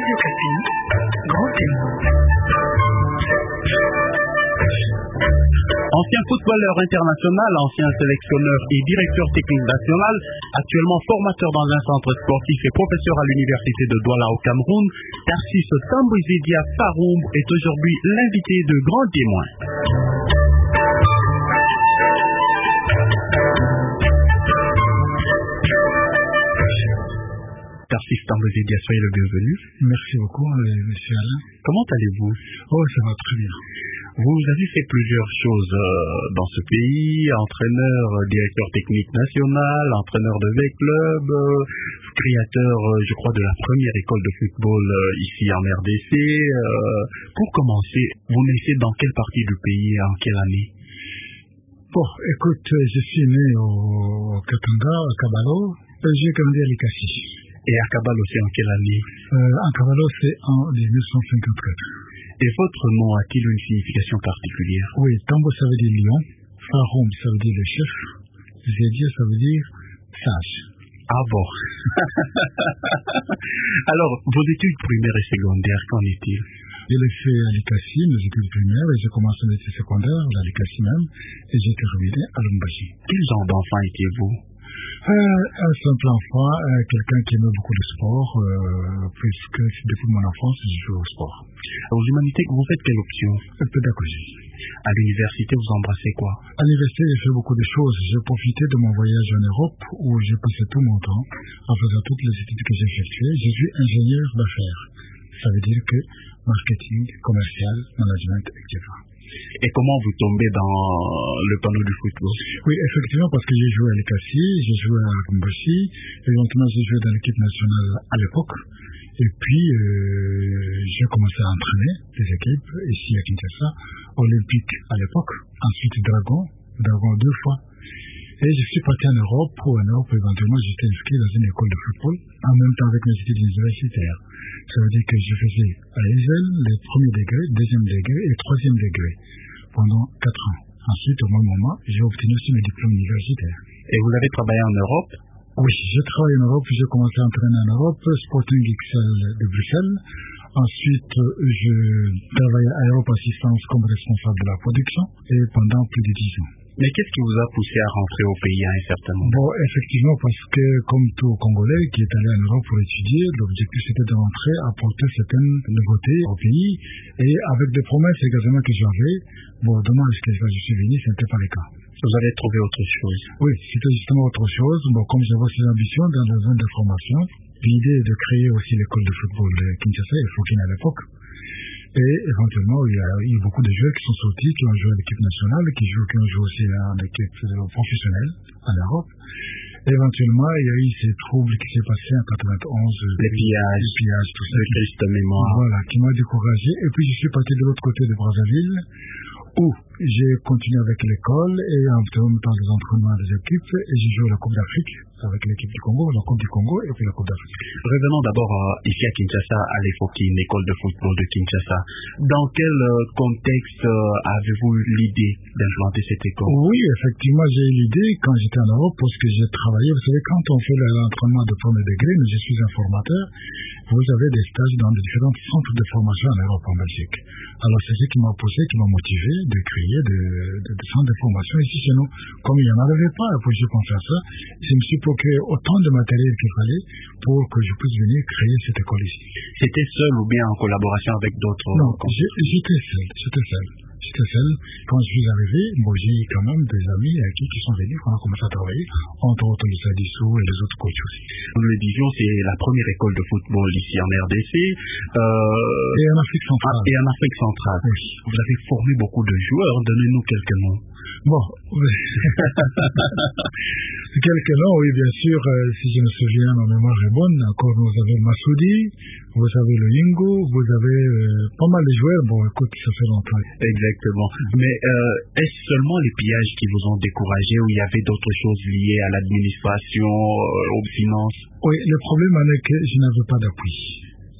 Radio Kapi, grand témoin. Ancien footballeur international, ancien sélectionneur et directeur technique national, actuellement formateur dans un centre sportif et professeur à l'université de Douala au Cameroun, Tarsis Tambouzidia Faroum est aujourd'hui l'invité de Grand Témoin. Tarsis Tambouzidia, soyez le bienvenu. Merci beaucoup, monsieur Alain. Comment allez-vous? Oh, ça va très bien. Vous avez fait plusieurs choses dans ce pays, entraîneur, directeur technique national, entraîneur de V-Club, créateur, je crois, de la première école de football ici en RDC. Pour commencer, vous naissez dans quelle partie du pays et en quelle année? Bon, écoute, je suis né au Katanga, à Kabalo, et j'ai grandi à Likasi. Et à Kabalo, c'est en quelle année? À Kabalo, c'est en 1954. Et votre nom a-t-il une signification particulière? Oui, Tambo ça veut dire lion, Faroum ça veut dire le chef, Zédia ça veut dire sage. Ah bon. Alors, vos études primaires et secondaires, qu'en est-il? Je l'ai fait à Likasi, mes études primaires, et j'ai commencé mes études secondaires, à Likasi même, et j'ai terminé à Lumbashi. Quel genre d'enfant étiez-vous? Un simple enfant, quelqu'un qui aimait beaucoup le sport, puisque depuis mon enfance, je joue au sport. Aux humanités, vous faites quelle option? Pédagogie. À l'université, vous embrassez quoi? À l'université, j'ai fait beaucoup de choses. J'ai profité de mon voyage en Europe, où j'ai passé tout mon temps en faisant toutes les études que j'ai effectuées. Je suis ingénieur d'affaires. Ça veut dire que marketing, commercial, management, etc. Et comment vous tombez dans le panneau du football? Oui, effectivement, parce que j'ai joué à Likasi, j'ai joué à Kumbashi, éventuellement j'ai joué dans l'équipe nationale à l'époque, et puis j'ai commencé à entraîner des équipes ici à Kinshasa, Olympique à l'époque, ensuite Dragon 2 fois. Et je suis parti en Europe, éventuellement j'étais inscrit dans une école de football, en même temps avec mes études universitaires. Ça veut dire que je faisais à l'ESL les premiers degrés, deuxième degré et troisième degré pendant 4 ans. Ensuite, au même moment, j'ai obtenu aussi mes diplômes universitaires. Et vous avez travaillé en Europe? Oui, j'ai travaillé en Europe, j'ai commencé à entraîner en Europe, Sporting XL de Bruxelles. Ensuite, je travaillais à Europe Assistance comme responsable de la production et pendant plus de 10 ans. Mais qu'est-ce qui vous a poussé à rentrer au pays à un certain moment? Bon, effectivement, parce que comme tout Congolais qui est allé en Europe pour étudier, l'objectif c'était de rentrer, apporter certaines nouveautés au pays, et avec des promesses également que j'avais. Bon, dommage que quand je suis venu, ce n'était pas le cas. Vous avez trouvé autre chose? Oui, c'était justement autre chose. Bon, comme j'avais ces ambitions dans le domaine de formation, l'idée est de créer aussi l'école de football de Kinshasa et Fokine à l'époque. Et éventuellement, il y a eu beaucoup de joueurs qui sont sortis, qui ont joué à l'équipe nationale, qui ont joué aussi en équipe professionnelle en Europe. Et éventuellement, il y a eu ces troubles qui s'est passé en 91. Les pillages, tout ça. Le triste mémoire. Voilà, qui m'a découragé. Et puis, je suis parti de l'autre côté de Brazzaville, où j'ai continué avec l'école et en même temps les entraînements des équipes, et j'ai joué la Coupe d'Afrique avec l'équipe du Congo, la Coupe du Congo et puis la Coupe d'Afrique. Revenons d'abord ici à Kinshasa, à l'EFOKIN, l'école de football de Kinshasa. Dans quel contexte avez-vous eu l'idée d'implanter cette école? Oui, effectivement, j'ai eu l'idée quand j'étais en Europe, parce que j'ai travaillé. Vous savez, quand on fait l'entraînement de premier degré, mais je suis un formateur, vous avez des stages dans de différents centres de formation en Europe, en Belgique. Alors, c'est ce qui m'a poussé, qui m'a motivé de créer des centres de formation ici chez nous. Comme il n'y en avait pas, pour je pense à ça, je me suis procuré autant de matériel qu'il fallait pour que je puisse venir créer cette école ici. C'était seul ou bien en collaboration avec d'autres? Non, j'étais seul. Quand je suis arrivé, bon, j'ai eu quand même des amis qui sont venus, quand on a commencé à travailler, entre autres les Sadissou et les autres coachs aussi. Nous le disions, c'est la première école de football ici en RDC. Et en Afrique centrale. Et en Afrique centrale. Oui. Vous avez formé beaucoup de joueurs. Donnez-nous quelques noms. Bon, quelques noms, oui, bien sûr. Si je me souviens, ma mémoire est bonne. Encore, vous avez Massoudi, vous avez le Yingo, vous avez pas mal de joueurs. Bon, écoute, ça fait longtemps. Exactement. Mais est-ce seulement les pillages qui vous ont découragé ou il y avait d'autres choses liées à l'administration, aux finances? Oui, le problème est que je n'avais pas d'appui. Je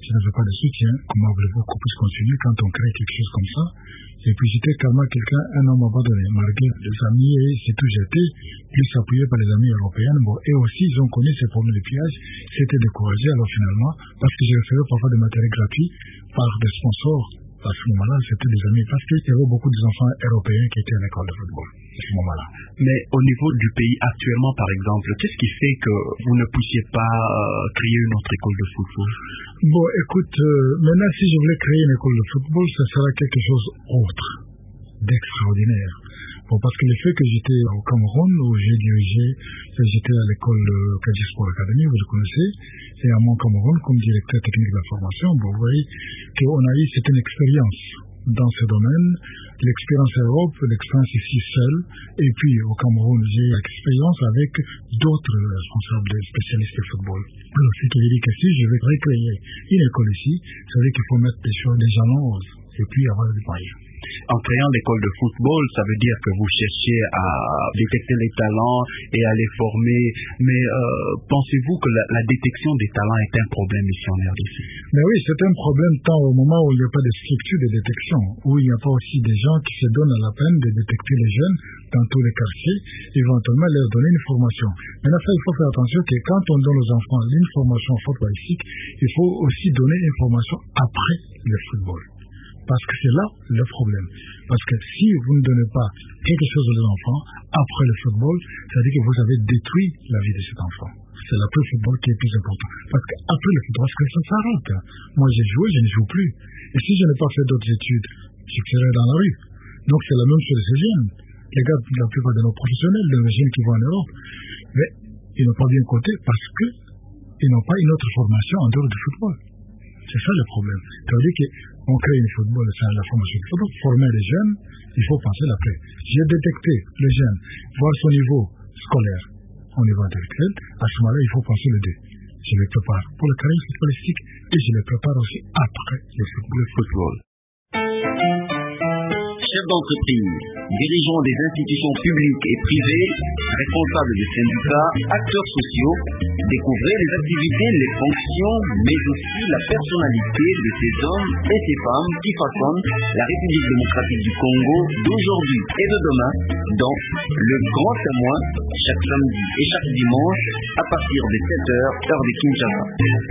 je n'avais pas de soutien. Comment voulez-vous qu'on puisse continuer quand on crée quelque chose comme ça? Et puis j'étais carrément un homme abandonné, malgré les amis, et c'est tout j'étais, plus appuyé par les amis européens. Bon, et aussi, ils ont connu ces problèmes de pillage, c'était découragé, alors finalement, parce que j'ai recevais parfois des matériels gratuits par des sponsors. À ce moment-là, c'était des amis, parce qu'il y avait beaucoup d'enfants européens qui étaient à l'école de football, à ce moment-là. Mais au niveau du pays actuellement, par exemple, qu'est-ce qui fait que vous ne puissiez pas créer une autre école de football? Bon, écoute, maintenant, si je voulais créer une école de football, ça serait quelque chose d'autre, d'extraordinaire. Bon, parce que le fait que j'étais au Cameroun, où j'ai dirigé, j'étais à l'école Kaji Sport Academy, vous le connaissez, et à mon Cameroun, comme directeur technique de la formation, bon, vous voyez qu'on a eu certaine expérience dans ce domaine, l'expérience en Europe, l'expérience ici seule, et puis au Cameroun, j'ai eu l'expérience avec d'autres responsables spécialistes de football. Alors, ce qui veut dire que si je vais recréer une école ici, ça veut dire qu'il faut mettre des choses, des jalons, et puis avoir des moyens. En créant l'école de football, ça veut dire que vous cherchez à détecter les talents et à les former. Mais pensez-vous que la détection des talents est un problème ici en RDC? Mais oui, c'est un problème tant au moment où il n'y a pas de structure de détection, où il n'y a pas aussi des gens qui se donnent à la peine de détecter les jeunes dans tous les quartiers, éventuellement leur donner une formation. Maintenant, ça, il faut faire attention que quand on donne aux enfants une formation footballistique, il faut aussi donner une formation après le football. Parce que c'est là le problème. Parce que si vous ne donnez pas quelque chose aux enfants après le football, ça veut dire que vous avez détruit la vie de cet enfant. C'est l'après football qui est plus important. Parce qu'après le football, parce que ça s'arrête. Moi, j'ai joué, je ne joue plus. Et si je n'ai pas fait d'autres études, je serai dans la rue. Donc, c'est la même chose de ces jeunes. Les gars, la plupart de nos professionnels, les jeunes qui vont en Europe, mais ils n'ont pas bien coté parce qu'ils n'ont pas une autre formation en dehors du football. C'est ça le problème. Ça veut dire qu'on crée une football, c'est la formation du football. Former les jeunes, il faut penser l'après. J'ai détecté le jeune, voir son niveau scolaire au niveau intellectuel, à ce moment-là, il faut penser le deux. Je les prépare pour le carrière footballistique et je les prépare aussi après le football. Chefs d'entreprise, dirigeants des institutions publiques et privées, responsables des syndicats, acteurs sociaux, découvrez les activités, les fonctions, mais aussi la personnalité de ces hommes et ces femmes qui façonnent la République démocratique du Congo d'aujourd'hui et de demain dans Le Grand Témoin, chaque samedi et chaque dimanche à partir de 7h, heure de Kinshasa.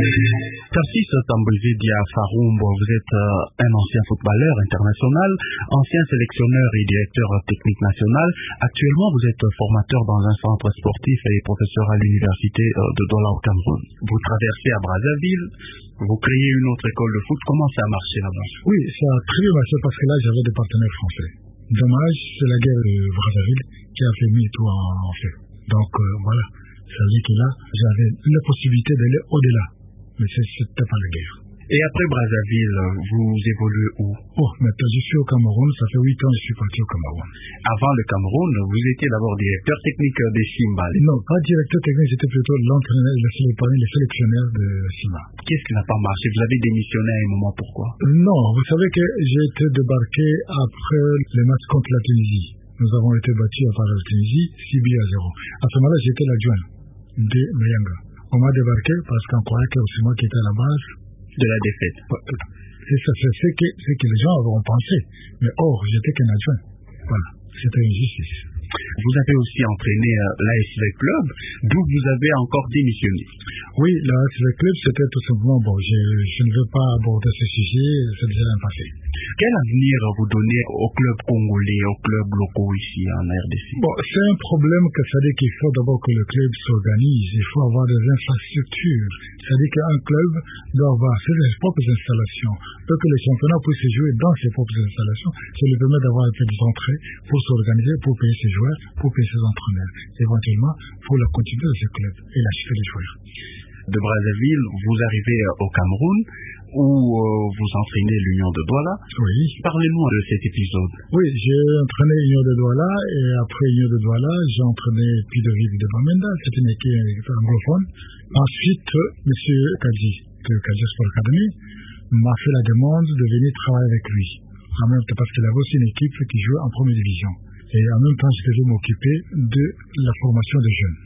Tarsis Tambouzi Dia Faroumbo, vous êtes un ancien footballeur international, ancien sélectionneur et directeur technique national. Actuellement, vous êtes formateur dans un centre sportif et professeur à l'université de Douala au Cameroun. Vous traversez à Brazzaville, vous créez une autre école de foot. Comment ça a marché là-bas? Oui, ça a très bien marché parce que là, j'avais des partenaires français. Dommage, c'est la guerre de Brazzaville qui a fait mis tout en fait. Donc voilà, ça veut dire que là, j'avais la possibilité d'aller au-delà. Mais c'était pas la guerre. Et après Brazzaville, vous évoluez où? Oh, maintenant je suis au Cameroun, ça fait 8 ans que je suis parti au Cameroun. Avant le Cameroun, vous étiez d'abord directeur technique des Simba. Non, pas directeur technique, j'étais plutôt l'entraîneur, le sélectionneur de Simba. Qu'est-ce qui n'a pas marché? Vous avez démissionné à un moment, pourquoi? Non, vous savez que j'ai été débarqué après le match contre la Tunisie. Nous avons été battus par la Tunisie, 6 buts à 0. À ce moment-là, j'étais l'adjoint de Mayanga. On m'a débarqué parce qu'on croyait que c'est moi qui étais à la base de la défaite. C'est ça, c'est que les gens auront pensé. Mais or, j'étais qu'un adjoint. Voilà, c'était une justice. Vous avez aussi entraîné l'ASV Club, d'où vous avez encore démissionné. Oui, l'ASV Club, c'était tout simplement, bon, je ne veux pas aborder ce sujet, c'est déjà un passé. Quel avenir vous donnez aux clubs congolais, aux clubs locaux ici en RDC? Bon, c'est un problème que ça dit qu'il faut d'abord que le club s'organise, il faut avoir des infrastructures. C'est-à-dire qu'un club doit avoir ses propres installations, pour que les championnats puissent se jouer dans ses propres installations, ça lui permet d'avoir un peu d'entrée pour s'organiser, pour payer ses joueurs, pour payer ses entraîneurs, éventuellement pour la continuité de ce club et l'acheter des joueurs. De Brazzaville, vous arrivez au Cameroun, où vous entraînez l'Union de Douala. Oui. Parlez-nous de cet épisode. Oui, j'ai entraîné l'Union de Douala, et après l'Union de Douala, j'ai entraîné Pidoville de Bamenda, c'est une équipe anglophone. Ensuite, M. Kaji, de Kaji Sport Academy, m'a fait la demande de venir travailler avec lui. En même temps, parce qu'il avait aussi une équipe qui jouait en première division. Et en même temps, je devais m'occuper de la formation des jeunes.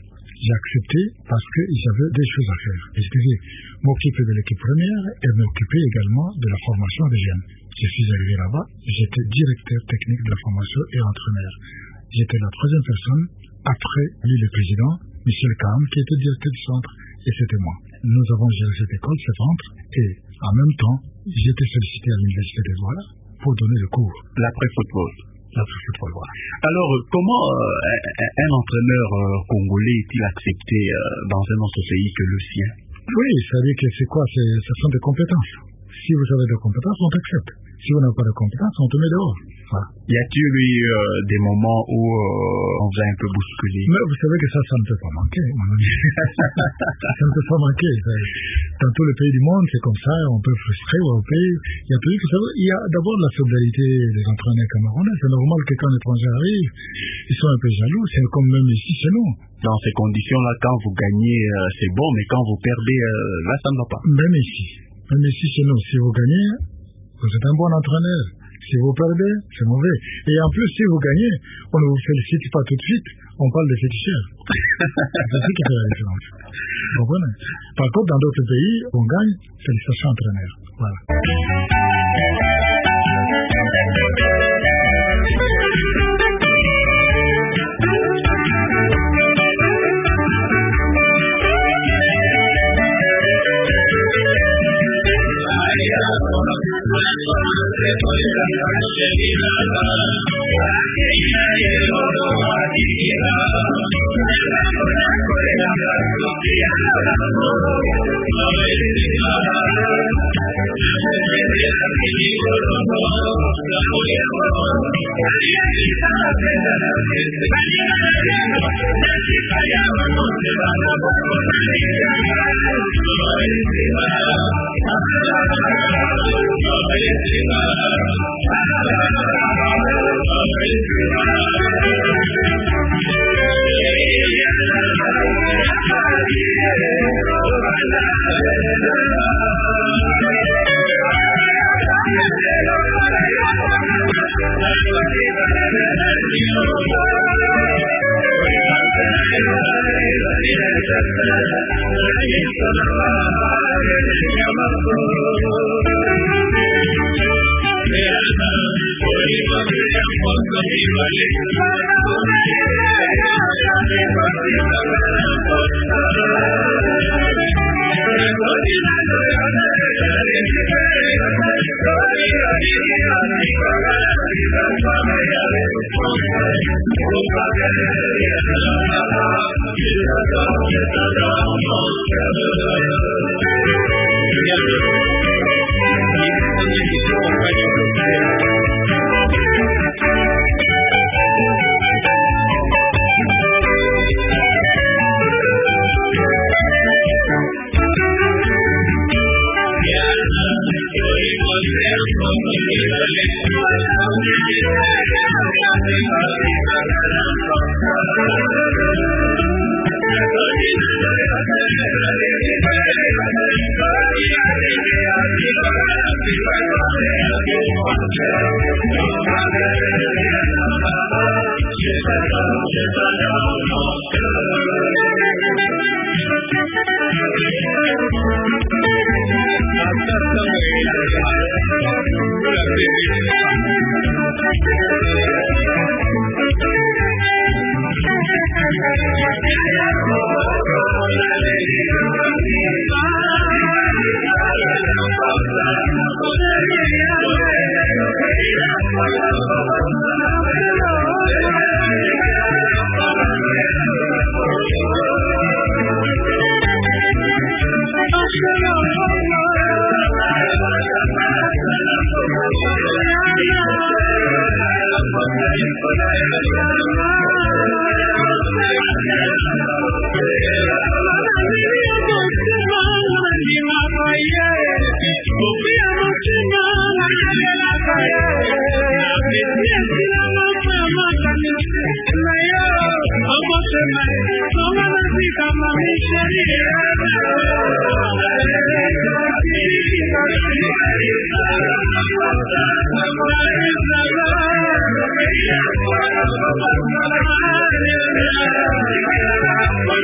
j'ai accepté parce que j'avais des choses à faire. Et je devais m'occuper de l'équipe première et m'occuper également de la formation des jeunes. Je suis arrivé là-bas, j'étais directeur technique de la formation et entraîneur. J'étais la troisième personne, après lui le président, Michel Kahn, qui était directeur du centre, et c'était moi. Nous avons géré cette école, ce centre, et en même temps, j'étais sollicité à l'Université des Douala pour donner le cours. L'après-football. L'après-football, voilà. Alors, comment un entraîneur congolais est-il accepté dans un autre pays que le sien? Oui, c'est-à-dire que c'est quoi? Ce sont des compétences. Si vous avez des compétences, on t'accepte. Si vous n'avez pas de compétences, on te met dehors. Voilà. Y a-t-il eu des moments où on vous a un peu bousculé? Mais vous savez que ça ne peut pas manquer, mon ami. Ça ne peut pas manquer. Dans tous les pays du monde, c'est comme ça, on peut frustrer ou on peut... Il y a toujours, vous savez, il y a d'abord la solidarité des entraîneurs camerounais. C'est normal que quand l'étranger arrive, ils sont un peu jaloux. C'est comme même ici chez nous. Dans ces conditions-là, quand vous gagnez, c'est bon, mais quand vous perdez, là, ça ne va pas. Même ici chez nous, si vous gagnez, vous êtes un bon entraîneur. Si vous perdez, c'est mauvais. Et en plus, si vous gagnez, on ne vous félicite pas tout de suite, on parle de féticheurs. C'est ça qui fait la différence. Vous comprenez? Par contre, dans d'autres pays, on gagne, félicitations entraîneur. Voilà.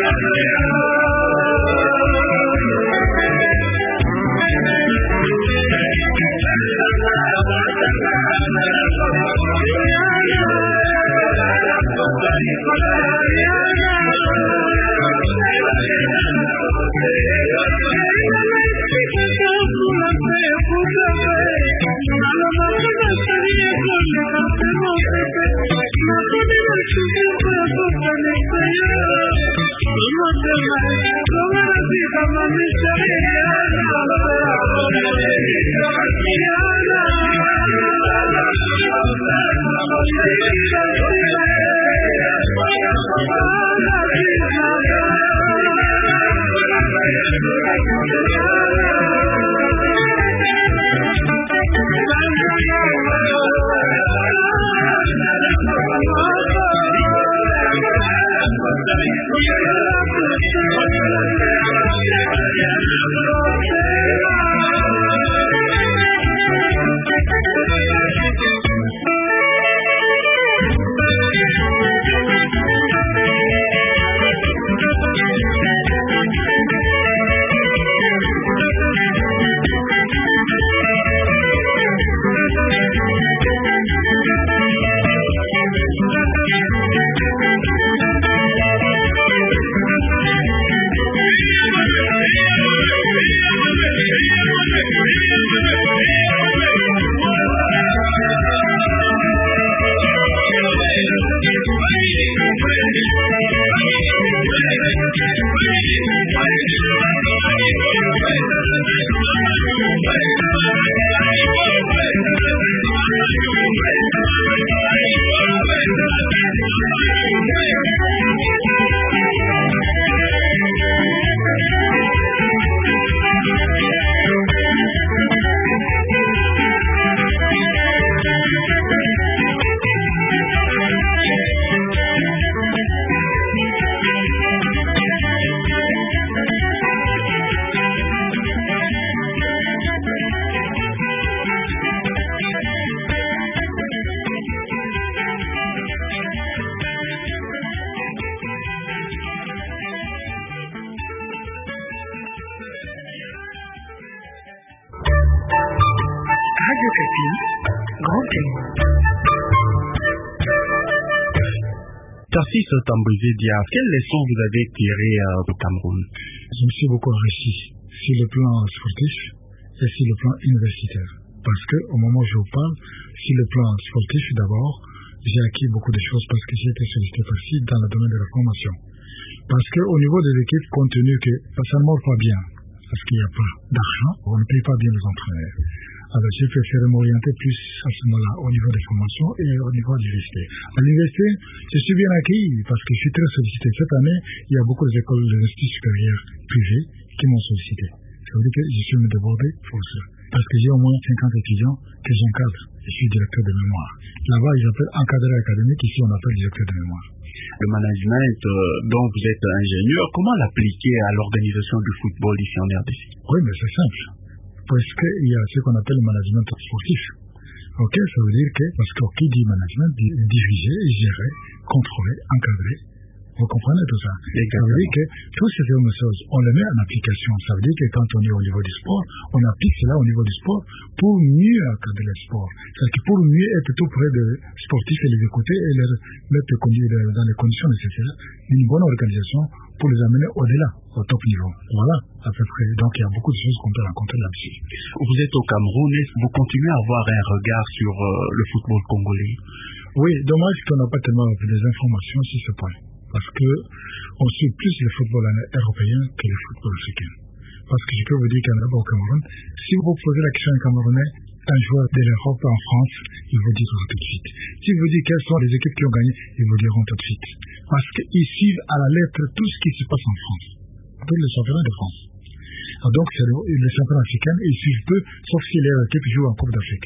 Tarsis Tambouze Diaf, quelles leçons vous avez tirées au Cameroun? Je me suis beaucoup enrichi sur le plan sportif et sur le plan universitaire. Parce que au moment où je vous parle, sur le plan sportif d'abord, j'ai acquis beaucoup de choses parce que j'ai été sollicité par-ci dans le domaine de la formation. Parce qu'au niveau des équipes, compte tenu que ça ne mord pas bien, parce qu'il n'y a pas d'argent, on ne paye pas bien les entraîneurs. Alors j'ai préféré m'orienter plus à ce moment-là au niveau des formations et au niveau de l'université. À l'université, je suis bien acquis parce que je suis très sollicité. Cette année, il y a beaucoup d'écoles de l'institut supérieur privés qui m'ont sollicité. Ça veut dire que je suis débordé pour ça. Parce que j'ai au moins 50 étudiants que j'encadre. Je suis directeur de mémoire. Là-bas, ils appellent encadreur académique. Ici, on appelle directeur de mémoire. Le management dont vous êtes ingénieur, comment l'appliquer à l'organisation du football ici en RDC? Oui, mais c'est simple. Parce qu'il y a ce qu'on appelle le management sportif. Ok, ça veut dire que, parce que qui dit management, dit diriger, gérer, contrôler, encadrer. Vous comprenez tout ça? Exactement. Ça veut dire que toutes ces choses, on les met en application. Ça veut dire que quand on est au niveau du sport, on applique cela au niveau du sport pour mieux encadrer le sport. C'est-à-dire que pour mieux être tout près des sportifs et les écouter et les mettre dans les conditions nécessaires d'une bonne organisation pour les amener au-delà, au top niveau. Voilà, à peu près. Donc il y a beaucoup de choses qu'on peut rencontrer là-dessus. Vous êtes au Cameroun, est-ce que vous continuez à avoir un regard sur le football congolais? Oui, dommage qu'on n'a pas tellement des informations sur ce point. Parce que on suit plus le football européen que le football africain. Parce que je peux vous dire qu'en Europe, au Cameroun, si vous posez la question à un Camerounais, un joueur de l'Europe en France, il vous dira tout de suite. Si vous dites quelles sont les équipes qui ont gagné, ils vous diront tout de suite. Parce qu'ils suivent à la lettre tout ce qui se passe en France. Pour le championnat de France. Donc, c'est le championnat africain, ils suivent peu, sauf si les équipes jouent en Coupe d'Afrique.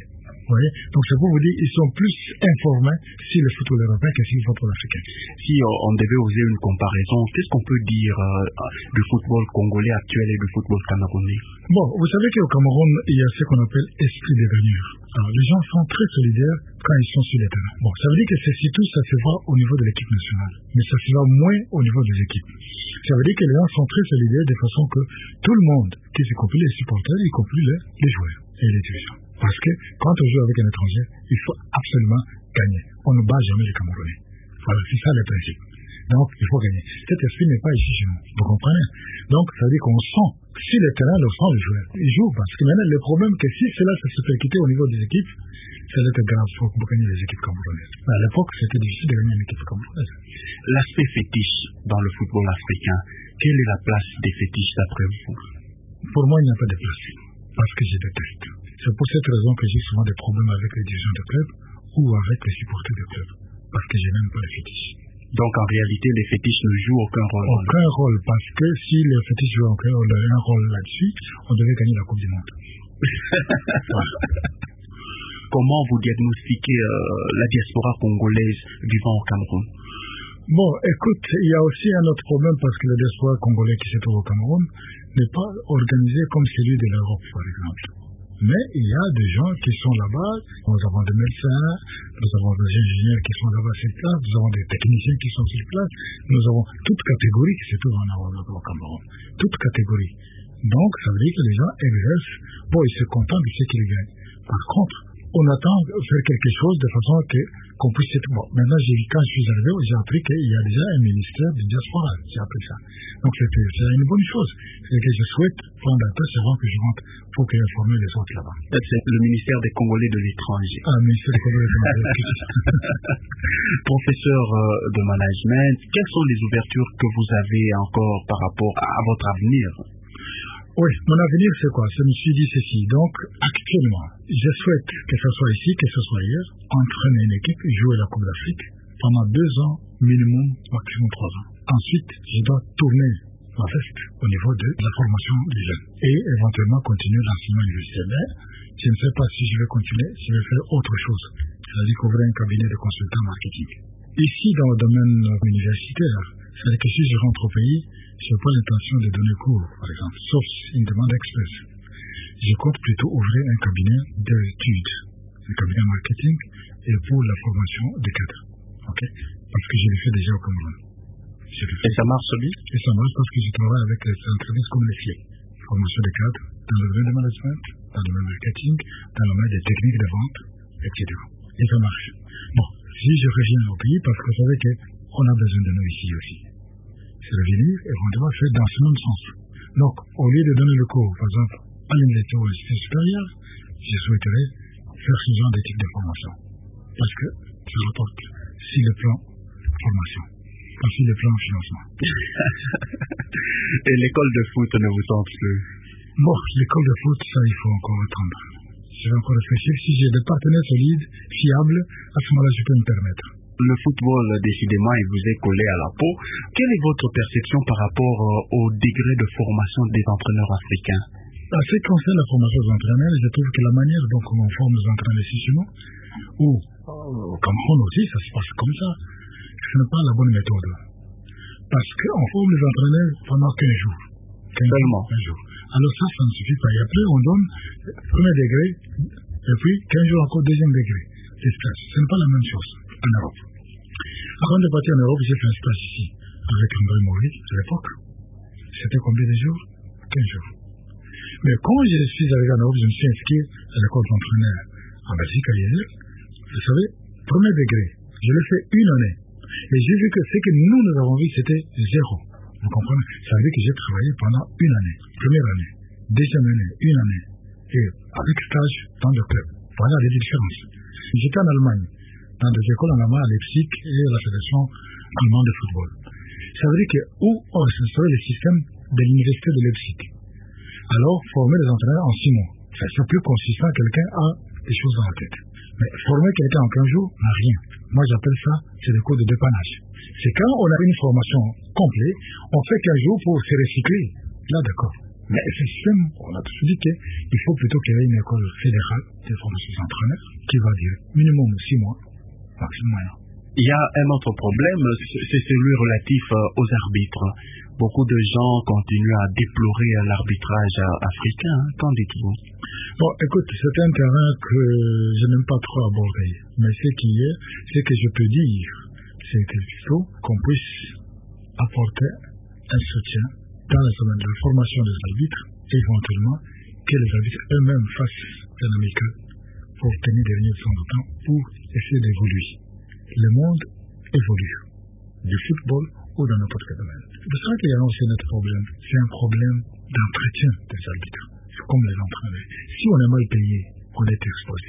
Vous voyez? Donc c'est pour vous dire, ils sont plus informés sur le football européen que sur le football africain. Si on devait oser une comparaison, qu'est-ce qu'on peut dire du football congolais actuel et du football camerounais? Bon, vous savez qu'au Cameroun, il y a ce qu'on appelle esprit de gagneur. Alors, les gens sont très solidaires quand ils sont sur le terrain. Bon, ça veut dire que surtout, ça se voit au niveau de l'équipe nationale, mais ça se voit moins au niveau des équipes. Ça veut dire que les gens sont très solidaires de façon que tout le monde, y compris les supporters, y compris les joueurs et les dirigeants. Parce que quand on joue avec un étranger, il faut absolument gagner. On ne bat jamais les Camerounais. Voilà, c'est ça le principe. Donc, il faut gagner. Cet esprit n'est pas ici chez nous. Vous comprenez? Donc, ça veut dire qu'on sent, si le terrain le sent, le joueur, il joue. Parce que maintenant, le problème, que si cela se percutait au niveau des équipes, ça allait être grave pour gagner les équipes camerounaises. À l'époque, c'était difficile de gagner une équipe camerounaise. L'aspect fétiche dans le football africain, quelle est la place des fétiches d'après vous? Pour moi, il n'y a pas de place. Parce que je déteste. C'est pour cette raison que j'ai souvent des problèmes avec les dirigeants de clubs ou avec les supporters de clubs. Parce que je n'aime pas les fétiches. Donc en réalité, les fétiches ne jouent aucun rôle. Aucun rôle, parce que si les fétiches jouent un rôle là-dessus, on devait gagner la Coupe du Monde. Comment vous diagnostiquez la diaspora congolaise vivant au Cameroun? Bon, écoute, il y a aussi un autre problème parce que la diaspora congolaise qui se trouve au Cameroun n'est pas organisée comme celui de l'Europe, par exemple. Mais il y a des gens qui sont là-bas, nous avons des médecins, nous avons des ingénieurs qui sont là-bas sur place, nous avons des techniciens qui sont sur place, nous avons toute catégorie qui se trouve au Cameroun. Toute catégorie. Donc, ça veut dire que les gens exercent, bon, ils se contentent de ce qu'ils gagnent. Par contre, on attend de faire quelque chose de façon qu'on puisse être bon. Maintenant, quand je suis arrivé, j'ai appris qu'il y a déjà un ministère de diaspora. J'ai appris ça. Donc, c'est une bonne chose. C'est que je souhaite prendre la tâche avant que je rentre pour que former les autres là-bas. C'est le ministère des Congolais de l'étranger. Ah, le ministère des Congolais de l'étranger. Professeur de management, quelles sont les ouvertures que vous avez encore par rapport à votre avenir? Oui, mon avenir c'est quoi? Je me suis dit ceci. Donc, actuellement, je souhaite que ce soit ici, que ce soit ailleurs, entraîner une équipe, jouer la Coupe d'Afrique pendant 2 ans, minimum, maximum 3 ans. Ensuite, je dois tourner ma veste au niveau de la formation des jeunes et éventuellement continuer l'enseignement universitaire. Mais je ne sais pas si je vais continuer, si je vais faire autre chose. C'est-à-dire qu'ouvrir un cabinet de consultants marketing. Ici, dans le domaine universitaire, c'est-à-dire que si je rentre au pays, je n'ai pas l'intention de donner cours, par exemple, sauf une demande express. Je compte plutôt ouvrir un cabinet d'études, un cabinet marketing et pour la formation des cadres. Okay? Parce que je l'ai fait déjà au Cameroun. Et ça marche bien? Et ça marche parce que je travaille avec des entreprises comme les FIE. Formation des cadres dans le domaine de management, dans le domaine marketing, dans le domaine des techniques de vente, etc. Et ça marche. Bon, si je reviens au pays, parce que vous savez qu'on a besoin de nous ici aussi. C'est revenir et on doit faire dans ce même sens. Donc, au lieu de donner le cours, par exemple, à l'université ou à l'institut supérieur, je souhaiterais faire ce genre d'éthique de formation. Parce que ça rapporte sur le plan formation, pas sur le plan financement. Et l'école de foot ne vous tente plus? Bon, l'école de foot, ça, il faut encore attendre. Je vais encore réfléchir. Si j'ai des partenaires solides, fiables, à ce moment-là, je peux me permettre. Le football, décidément, il vous est collé à la peau. Quelle est votre perception par rapport au degré de formation des entraîneurs africains? En ce qui concerne la formation des entraîneurs, je trouve que la manière dont on forme les entraîneurs ici chez nous, ou au Cameroun aussi, ça se passe comme ça, ce n'est pas la bonne méthode. Parce qu'on forme les entraîneurs pendant 15 jours. Seulement 15 jours. Alors ça ne suffit pas. Et après, on donne premier degré, et puis 15 jours encore deuxième degré. Ce n'est pas la même chose en Europe. Avant de partir en Europe, j'ai fait un stage ici, avec André Maurice, à l'époque. C'était combien de jours? 15 jours. Mais quand je suis arrivé en Europe, je me suis inscrit à l'école d'entraîneur en Belgique, à Yézel. Vous savez, premier degré, je l'ai fait une année. Et j'ai vu que ce que nous avons vu, c'était 0. Vous comprenez? Ça veut dire que j'ai travaillé pendant une année. Première année, deuxième année, une année. Et avec stage dans le club. Voilà les différences. J'étais en Allemagne, dans des écoles en Allemagne, à Leipzig et à la Fédération allemande de football. Ça veut dire que où ce serait le système de l'université de Leipzig. Alors, former les entraîneurs en 6 mois. C'est plus consistant, quelqu'un a des choses dans la tête. Mais former quelqu'un en 15 jours, n'a rien. Moi, j'appelle ça, c'est des cours de dépannage. C'est quand on a une formation complète, on fait 15 jours pour se recycler. Là, d'accord. Mais ce système, on a toujours dit qu'il faut plutôt qu'il y ait une école fédérale de formation des entraîneurs qui va durer minimum 6 mois, maximum 1 an. Il y a un autre problème, c'est celui relatif aux arbitres. Beaucoup de gens continuent à déplorer l'arbitrage africain. Qu'en dites-vous? Bon, écoute, c'est un terrain que je n'aime pas trop aborder. Mais ce que je peux dire, c'est qu'il faut qu'on puisse apporter un soutien dans le domaine de la formation des arbitres et éventuellement que les arbitres eux-mêmes fassent un amical pour tenir des lignes de son temps pour essayer d'évoluer. Le monde évolue, du football ou dans n'importe quel domaine. C'est pour ça qu'il y a aussi notre problème. C'est un problème d'entretien des arbitres. C'est comme les entraîneurs. Si on est mal payé, on est exposé.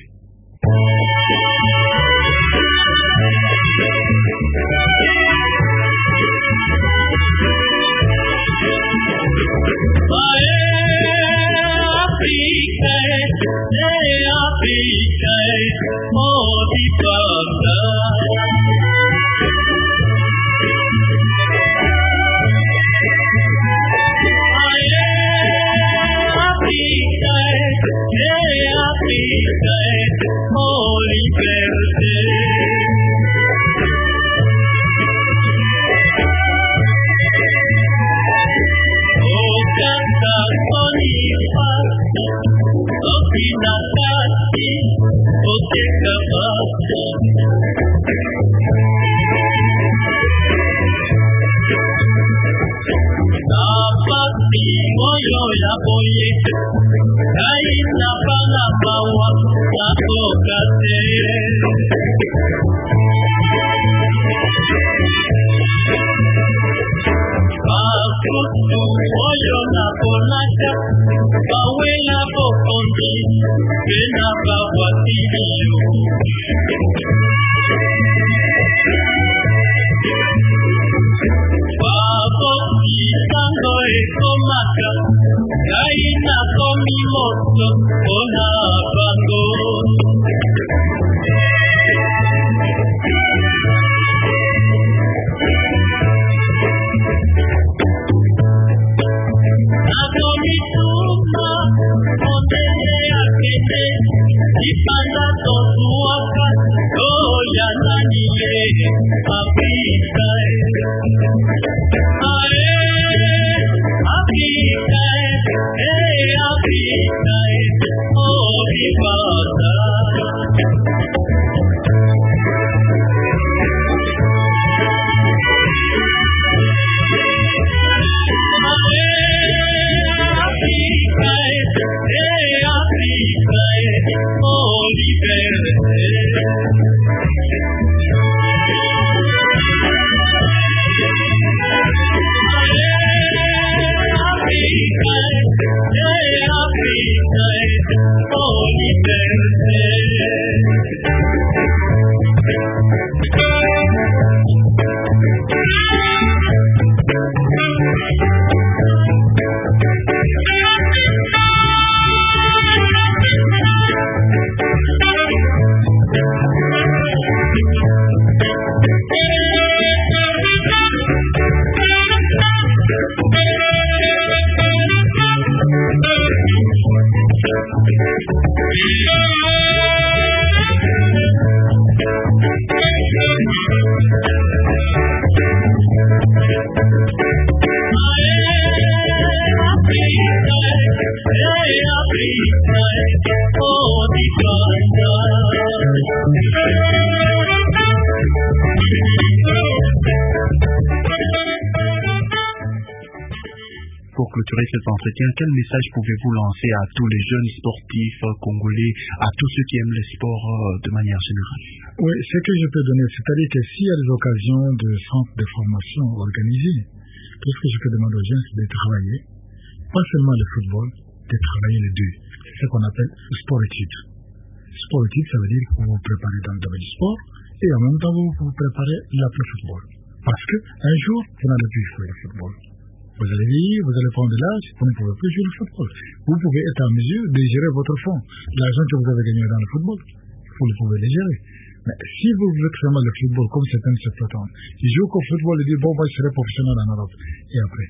Pour clôturer cet entretien, quel message pouvez-vous lancer à tous les jeunes sportifs congolais, à tous ceux qui aiment le sport de manière générale? Oui, ce que je peux donner, c'est-à-dire que s'il y a des occasions de centres de formation organisés, tout ce que je peux demander aux jeunes, c'est de travailler, pas seulement le football, de travailler les deux. C'est ce qu'on appelle sport-études. Sport-études, ça veut dire que vous vous préparez dans le domaine du sport et en même temps vous vous préparez l'après-football. Parce qu'un jour, vous n'allez plus jouer le football. Vous allez vieillir, vous allez prendre de l'âge, vous ne pouvez plus jouer le football. Vous pouvez être en mesure de gérer votre fonds. L'argent que vous avez gagné dans le football, vous le pouvez le gérer. Mais si vous faites vraiment le football comme certains se prétendent, ils jouent au football et disent bon, moi je serai professionnel en Europe. Et après,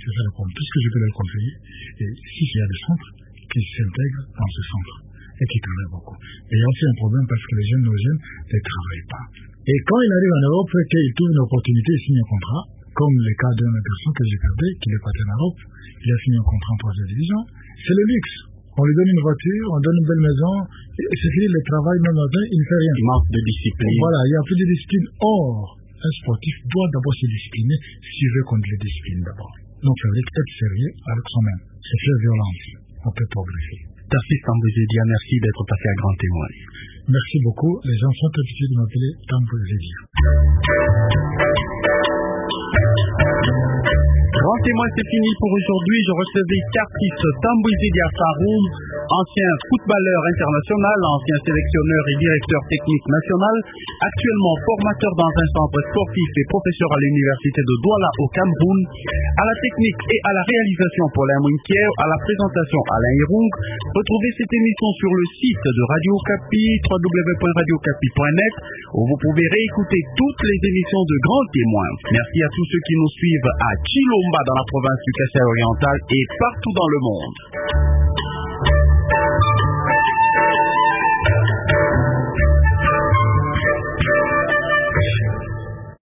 C'est ça le problème. Tout ce que je peux leur conseiller, et s'il y a des centres, qu'ils s'intègrent dans ce centre et qui travaillent beaucoup. Et il y a aussi un problème parce que nos jeunes ne travaillent pas. Et quand ils arrivent en Europe, qu'ils trouvent une opportunité, ils signent un contrat, comme le cas d'un garçon que j'ai gardé, qui est parti en Europe, il a signé un contrat en 3e division, c'est le luxe. On lui donne une voiture, on donne une belle maison, et c'est fini le travail, même matin, il ne fait rien. Il manque de discipline. Voilà, il y a plus de discipline. Or, un sportif doit d'abord se discipliner s'il veut qu'on le discipline d'abord. Donc, ça veut dire être sérieux avec soi-même. C'est faire violence. On peut progresser. Tarsis Tambouzedia, merci d'être passé à Grand Témoin. Merci beaucoup. Les gens sont habitués de m'appeler Tambouzedia. Grand Témoin, c'est fini pour aujourd'hui. Je recevais Tarsis Tambouzedia Faroum, ancien footballeur international, ancien sélectionneur et directeur technique national, actuellement formateur dans un centre sportif et professeur à l'université de Douala au Cameroun, à la technique et à la réalisation Paulin Mouinquier, à la présentation Alain Hiroung. Retrouvez cette émission sur le site de Radio Okapi, www.radiocapi.net, où vous pouvez réécouter toutes les émissions de Grand Témoin. Merci à tous ceux qui nous suivent à Chilomba dans la province du Kassai oriental et partout dans le monde.